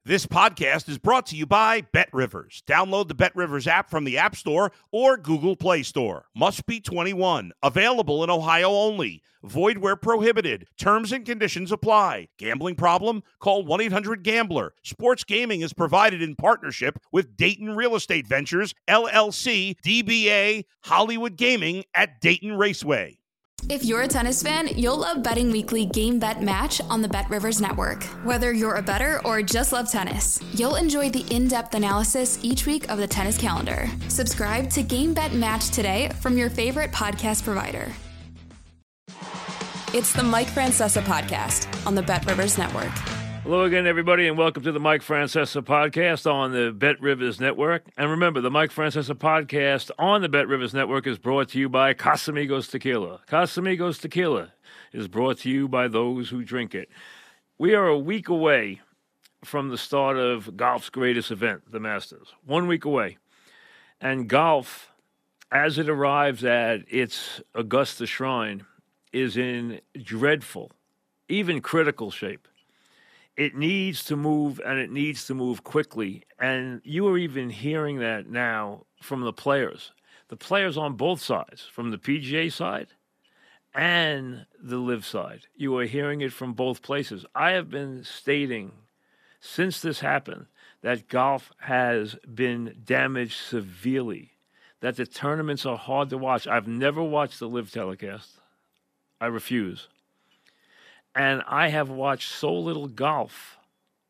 This podcast is brought to you by BetRivers. Download the BetRivers app from the App Store or Google Play Store. Must be 21. Available in Ohio only. Void where prohibited. Terms and conditions apply. Gambling problem? Call 1-800-GAMBLER. Sports gaming is provided in partnership with Dayton Real Estate Ventures, LLC, DBA, Hollywood Gaming at Dayton Raceway. If you're a tennis fan, you'll love Betting Weekly Game Bet Match on the BetRivers Network. Whether you're a bettor or just love tennis, you'll enjoy the in-depth analysis each week of the tennis calendar. Subscribe to Game Bet Match today from your favorite podcast provider. It's the Mike Francesa Podcast on the BetRivers Network. Hello again, everybody, and welcome to the Mike Francesa Podcast on the BetRivers Network. And remember, the Mike Francesa Podcast on the BetRivers Network is brought to you by Casamigos Tequila. Casamigos Tequila is brought to you by those who drink it. We are a week away from the start of golf's greatest event, the Masters. 1 week away. And golf, as it arrives at its Augusta shrine, is in dreadful, even critical shape. It needs to move, and it needs to move quickly. And you are even hearing that now from the players. The players on both sides, from the PGA side and the LIV side. You are hearing it from both places. I have been stating since this happened that golf has been damaged severely, that the tournaments are hard to watch. I've never watched the LIV telecast. I refuse. And I have watched so little golf,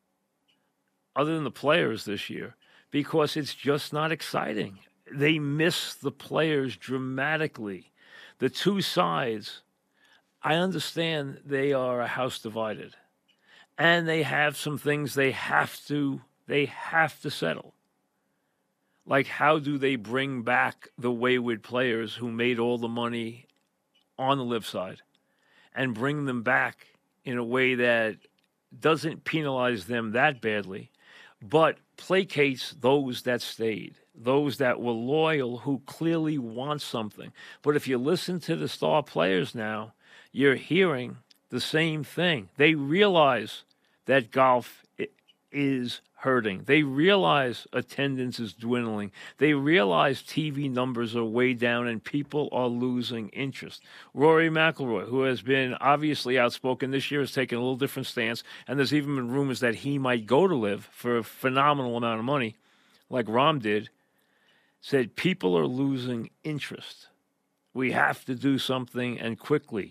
other than the players this year, because it's just not exciting. They miss the players dramatically. The two sides, I understand they are a house divided. And they have some things they have to settle. Like, how do they bring back the wayward players who made all the money on the LIV side and bring them back in a way that doesn't penalize them that badly, but placates those that stayed, those that were loyal, who clearly want something. But if you listen to the star players now, you're hearing the same thing. They realize that golf is hurting. They realize attendance is dwindling. They realize TV numbers are way down and people are losing interest. Rory McIlroy, who has been obviously outspoken this year, has taken a little different stance, and there's even been rumors that he might go to LIV for a phenomenal amount of money, like Rahm did, said people are losing interest. We have to do something, and quickly.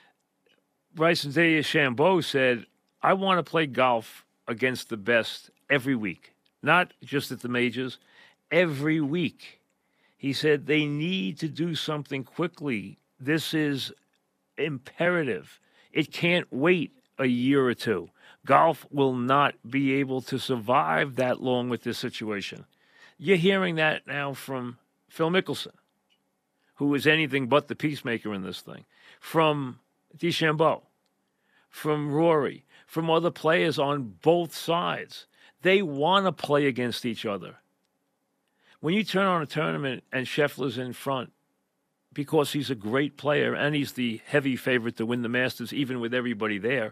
Bryson DeChambeau said, I want to play golf against the best every week, not just at the majors, every week. He said they need to do something quickly. This is imperative. It can't wait a year or two. Golf will not be able to survive that long with this situation. You're hearing that now from Phil Mickelson, who is anything but the peacemaker in this thing, from DeChambeau, from Rory, from other players on both sides. They want to play against each other. When you turn on a tournament and Scheffler's in front because he's a great player and he's the heavy favorite to win the Masters, even with everybody there,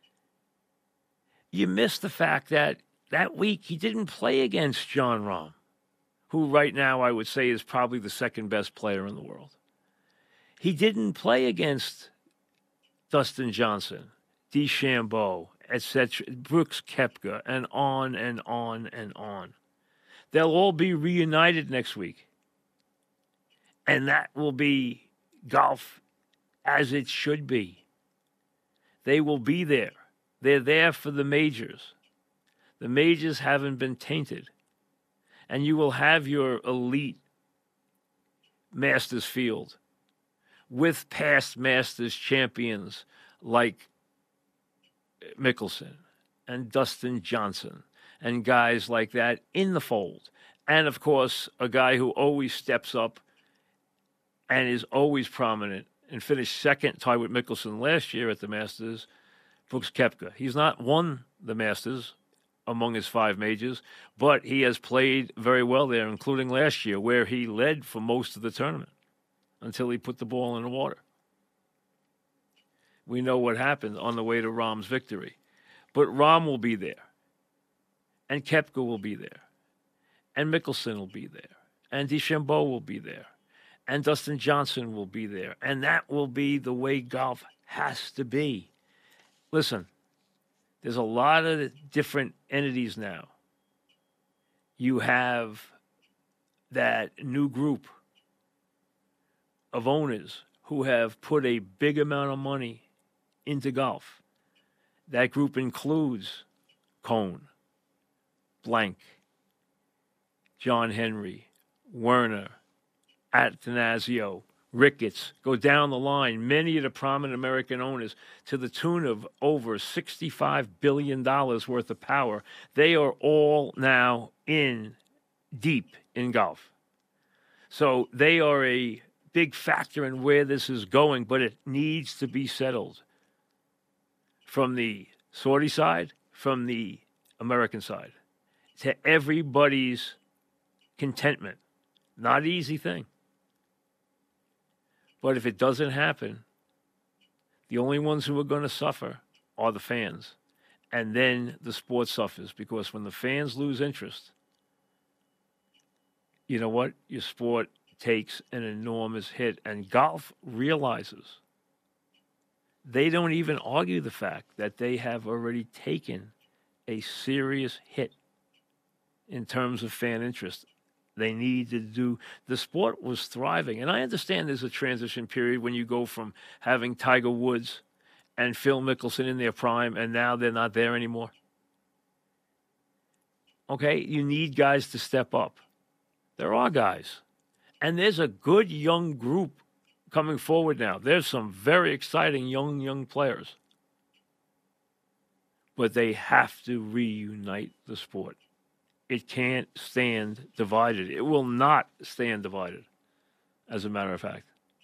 you miss the fact that that week he didn't play against Jon Rahm, who right now I would say is probably the second best player in the world. He didn't play against Dustin Johnson, DeChambeau, etc., Brooks Koepka, and on and on and on. They'll all be reunited next week. And that will be golf as it should be. They will be there. They're there for the majors. The majors haven't been tainted. And you will have your elite Masters field with past Masters champions like Mickelson and Dustin Johnson and guys like that in the fold. And, of course, a guy who always steps up and is always prominent and finished second, tied with Mickelson last year at the Masters, Brooks Koepka. He's not won the Masters among his 5 majors, but he has played very well there, including last year, where he led for most of the tournament until he put the ball in the water. We know what happened on the way to Rahm's victory. But Rahm will be there. And Koepka will be there. And Mickelson will be there. And DeChambeau will be there. And Dustin Johnson will be there. And that will be the way golf has to be. Listen, there's a lot of different entities now. You have that new group of owners who have put a big amount of money into golf. That group includes Cohn, Blank, John Henry, Werner, Attanasio, Ricketts, go down the line, many of the prominent American owners, to the tune of over $65 billion worth of power. They are all now in deep in golf. So they are a big factor in where this is going, but it needs to be settled from the Saudi side, from the American side, to everybody's contentment. Not an easy thing. But if it doesn't happen, the only ones who are going to suffer are the fans. And then the sport suffers, because when the fans lose interest, you know what? Your sport takes an enormous hit. And golf realizes they don't even argue the fact that they have already taken a serious hit in terms of fan interest. They need to do, the sport was thriving. And I understand there's a transition period when you go from having Tiger Woods and Phil Mickelson in their prime, and now they're not there anymore. Okay, you need guys to step up. There are guys. And there's a good young group coming forward now. There's some very exciting young players. But they have to reunite the sport. It can't stand divided. It will not stand divided, as a matter of fact.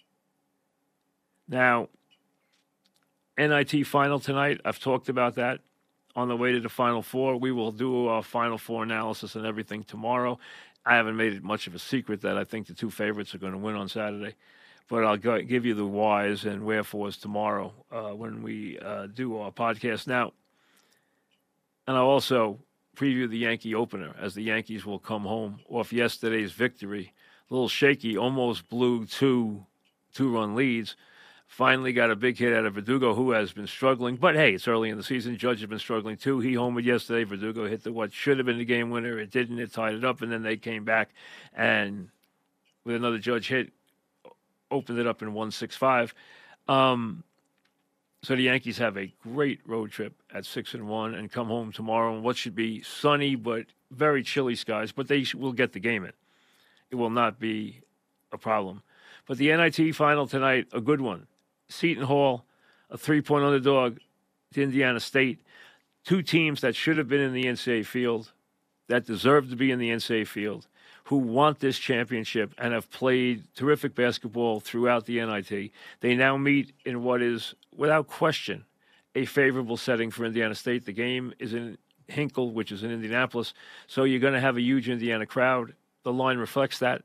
Now, NIT final tonight, I've talked about that. On the way to the Final Four, we will do our Final Four analysis and everything tomorrow. I haven't made it much of a secret that I think the two favorites are going to win on Saturday. But I'll give you the whys and wherefores tomorrow when we do our podcast. Now, and I'll also preview the Yankee opener, as the Yankees will come home off yesterday's victory. A little shaky, almost blew two-run leads. Finally got a big hit out of Verdugo, who has been struggling. But, hey, it's early in the season. Judge has been struggling, too. He homered yesterday. Verdugo hit what should have been the game winner. It didn't. It tied it up, and then they came back and, with another Judge hit, opened it up in 1-6-5. So the Yankees have a great road trip at 6-1 and come home tomorrow in what should be sunny but very chilly skies. But they will get the game in. It will not be a problem. But the NIT final tonight, a good one. Seton Hall, a 3-point underdog to Indiana State. Two teams that should have been in the NCAA field, that deserve to be in the NCAA field, who want this championship and have played terrific basketball throughout the NIT. They now meet in what is, without question, a favorable setting for Indiana State. The game is in Hinkle, which is in Indianapolis, so you're going to have a huge Indiana crowd. The line reflects that.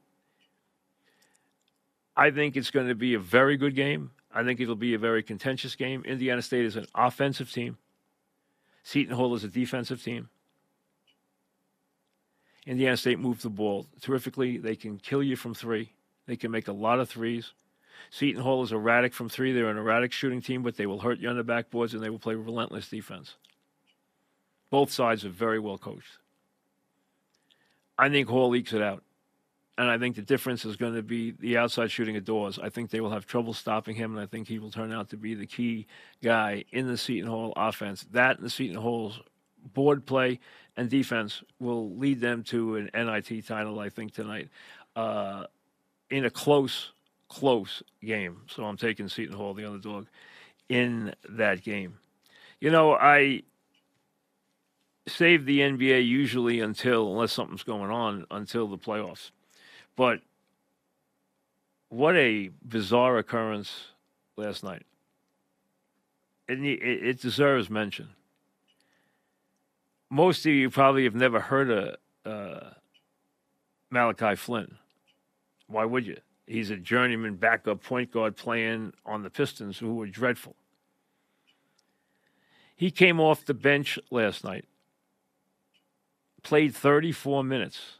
I think it's going to be a very good game. I think it'll be a very contentious game. Indiana State is an offensive team. Seton Hall is a defensive team. Indiana State moves the ball terrifically. They can kill you from three. They can make a lot of threes. Seton Hall is erratic from three. They're an erratic shooting team, but they will hurt you on the backboards, and they will play relentless defense. Both sides are very well coached. I think Hall ekes it out. And I think the difference is going to be the outside shooting of Dawes. I think they will have trouble stopping him, and I think he will turn out to be the key guy in the Seton Hall offense. That and the Seton Hall's board play and defense will lead them to an NIT title, I think, tonight in a close game. So I'm taking Seton Hall, the underdog, in that game. You know, I save the NBA usually unless something's going on, until the playoffs. But what a bizarre occurrence last night. It deserves mention. Most of you probably have never heard of Malachi Flynn. Why would you? He's a journeyman backup point guard playing on the Pistons, who were dreadful. He came off the bench last night. played 34 minutes.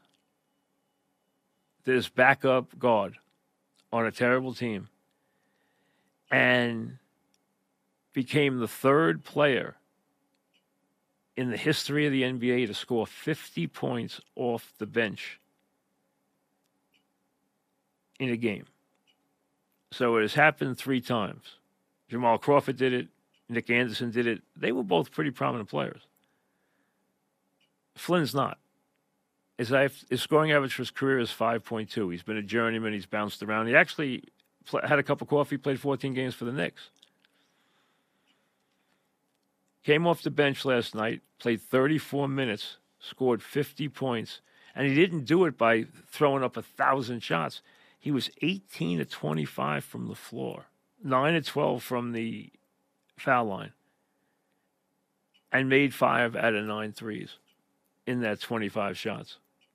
This backup guard on a terrible team, and became the third player in the history of the NBA to score 50 points off the bench in a game. So it has happened 3 times. Jamal Crawford did it. Nick Anderson did it. They were both pretty prominent players. Flynn's not. His scoring average for his career is 5.2. He's been a journeyman. He's bounced around. He actually had a cup of coffee, played 14 games for the Knicks. Came off the bench last night, played 34 minutes, scored 50 points, and he didn't do it by throwing up 1,000 shots. He was 18 of 25 from the floor, 9 of 12 from the foul line, and made 5 out of 9 threes in that 25 shots.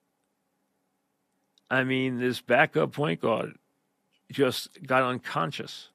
I mean, this backup point guard just got unconscious.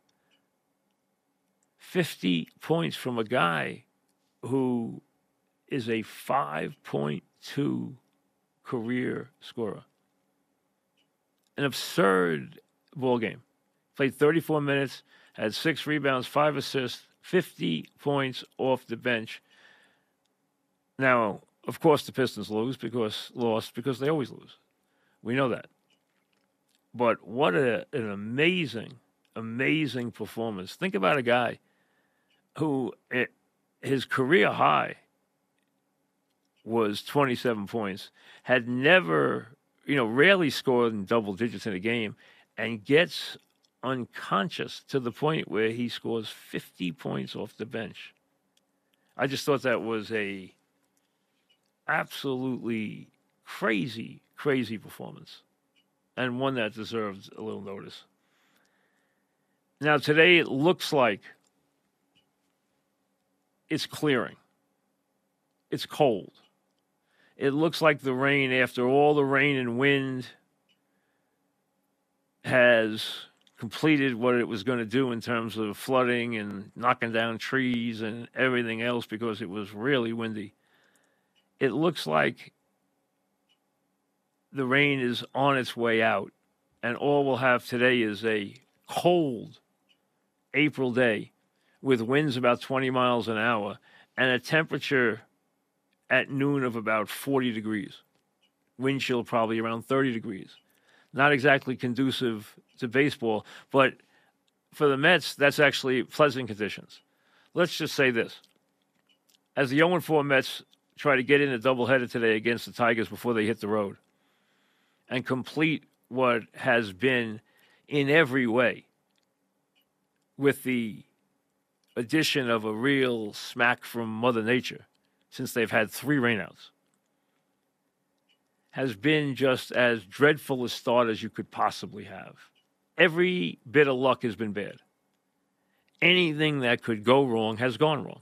50 points from a guy who is a 5.2 career scorer. An absurd ball game. Played 34 minutes, had 6 rebounds, 5 assists, 50 points off the bench. Now, of course, the Pistons lost because they always lose. We know that. But what an amazing, amazing performance. Think about a guy who his career high was 27 points, had never, rarely scored in double digits in a game, and gets unconscious to the point where he scores 50 points off the bench. I just thought that was a absolutely crazy, crazy performance, and one that deserves a little notice. Now, today it looks like it's clearing. It's cold. It looks like the rain, after all the rain and wind, has completed what it was going to do in terms of flooding and knocking down trees and everything else, because it was really windy. It looks like the rain is on its way out, and all we'll have today is a cold April day with winds about 20 miles an hour and a temperature at noon of about 40 degrees. Wind chill probably around 30 degrees. Not exactly conducive to baseball, but for the Mets, that's actually pleasant conditions. Let's just say this. As the 0-4 Mets try to get in a doubleheader today against the Tigers before they hit the road and complete what has been, in every way, with the addition of a real smack from Mother Nature, since they've had 3 rainouts, has been just as dreadful a start as you could possibly have. Every bit of luck has been bad. Anything that could go wrong has gone wrong.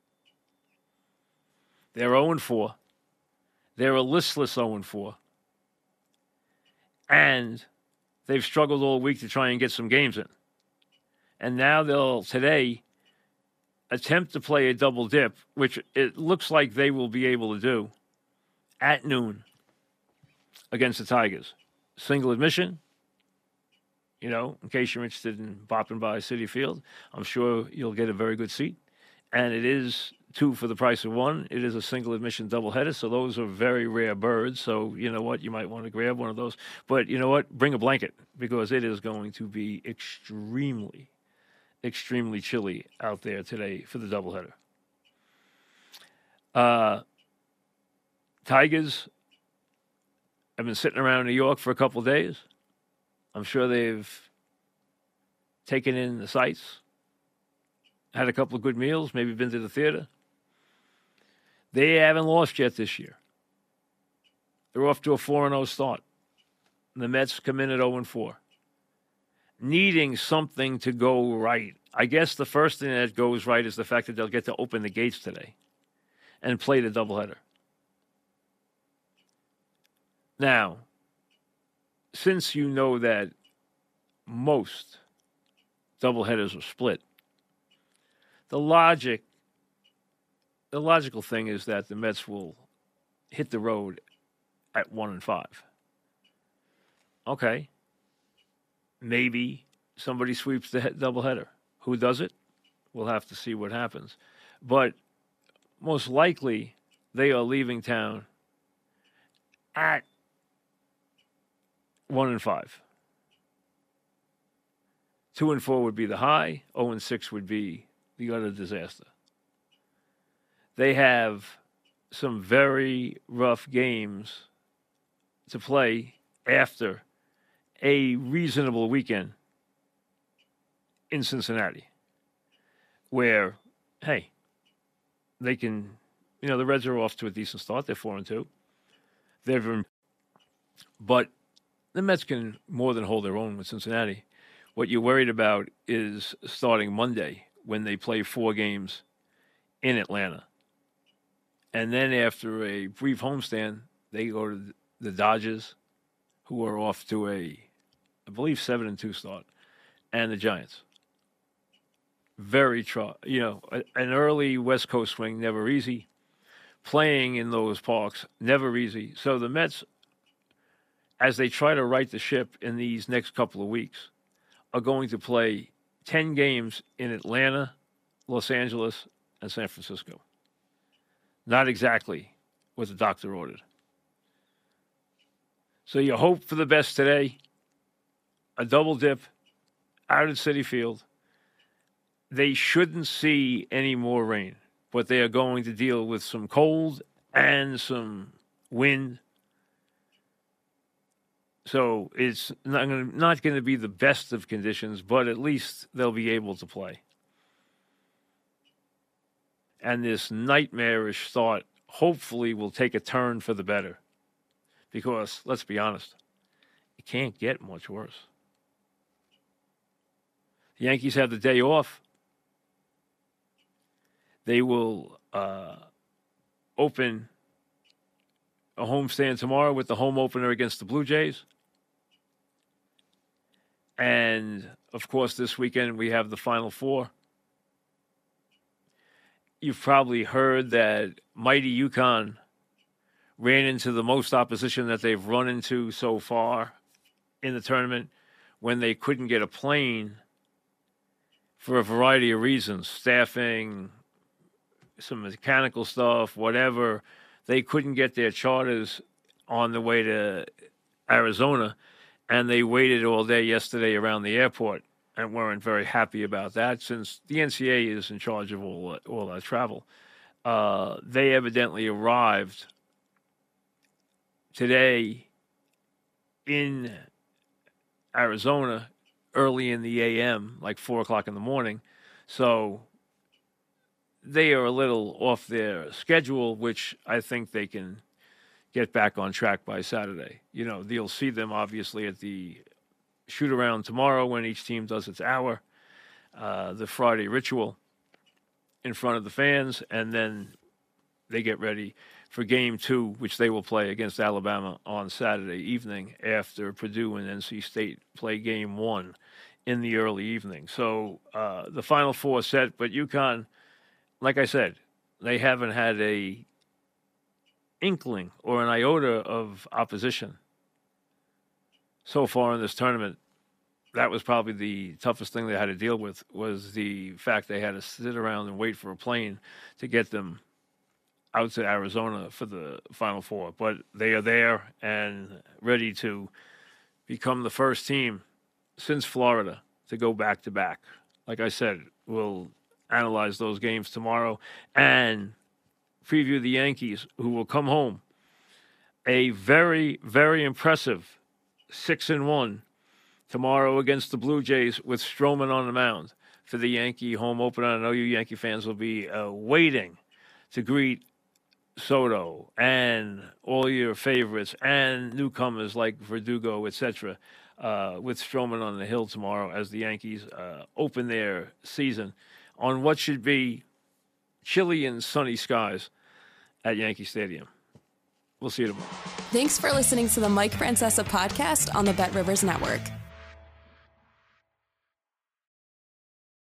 They're 0-4. They're a listless 0-4. And they've struggled all week to try and get some games in. And now they'll, today, attempt to play a double dip, which it looks like they will be able to do, at noon against the Tigers. Single admission, in case you're interested in bopping by Citi Field, I'm sure you'll get a very good seat. And it is 2 for the price of 1. It is a single admission doubleheader, so those are very rare birds. So you know what? You might want to grab one of those. But you know what? Bring a blanket, because it is going to be extremely, extremely chilly out there today for the doubleheader. Tigers have been sitting around New York for a couple of days. I'm sure they've taken in the sights, had a couple of good meals, maybe been to the theater. They haven't lost yet this year. They're off to a 4-0 start. The Mets come in at 0-4. Needing something to go right. I guess the first thing that goes right is the fact that they'll get to open the gates today and play the doubleheader. Now, since you know that most doubleheaders are split, the logical thing is that the Mets will hit the road at 1-5. Okay. Maybe somebody sweeps the doubleheader. Who does it? We'll have to see what happens. But most likely, they are leaving town at 1-5. 2-4 would be the high. 0-6 would be the utter disaster. They have some very rough games to play after a reasonable weekend in Cincinnati, where, hey, they can, the Reds are off to a decent start. They're 4-2. But the Mets can more than hold their own with Cincinnati. What you're worried about is starting Monday when they play 4 games in Atlanta. And then after a brief homestand, they go to the Dodgers, who are off to I believe, 7-2 start, and the Giants. Very an early West Coast swing, never easy. Playing in those parks, never easy. So the Mets, as they try to right the ship in these next couple of weeks, are going to play 10 games in Atlanta, Los Angeles, and San Francisco. Not exactly what the doctor ordered. So you hope for the best today. A double dip out at Citi Field. They shouldn't see any more rain, but they are going to deal with some cold and some wind. So it's not going to be the best of conditions, but at least they'll be able to play. And this nightmarish thought hopefully will take a turn for the better. Because, let's be honest, it can't get much worse. The Yankees have the day off. They will open a homestand tomorrow with the home opener against the Blue Jays. And, of course, this weekend we have the Final Four. You've probably heard that mighty UConn ran into the most opposition that they've run into so far in the tournament when they couldn't get a plane for a variety of reasons, staffing, some mechanical stuff, whatever. They couldn't get their charters on the way to Arizona, and they waited all day yesterday around the airport and weren't very happy about that since the NCAA is in charge of all that travel. They evidently arrived today in Arizona early in the a.m., like 4 o'clock in the morning. So they are a little off their schedule, which I think they can get back on track by Saturday. You'll see them obviously at the shoot-around tomorrow when each team does its hour, the Friday ritual in front of the fans, and then they get ready for Game 2, which they will play against Alabama on Saturday evening after Purdue and NC State play Game 1 in the early evening. So the Final Four set, but UConn, like I said, they haven't had a inkling or an iota of opposition so far in this tournament. That was probably the toughest thing they had to deal with, was the fact they had to sit around and wait for a plane to get them out to Arizona for the Final Four. But they are there and ready to become the first team since Florida to go back-to-back. Like I said, we'll analyze those games tomorrow and preview the Yankees, who will come home a very, very impressive 6-1 tomorrow against the Blue Jays with Stroman on the mound for the Yankee home opener. I know you Yankee fans will be waiting to greet Soto and all your favorites and newcomers like Verdugo, etc., with Stroman on the hill tomorrow as the Yankees open their season on what should be chilly and sunny skies at Yankee Stadium. We'll see you tomorrow. Thanks for listening to the Mike Francesa podcast on the Bet Rivers Network.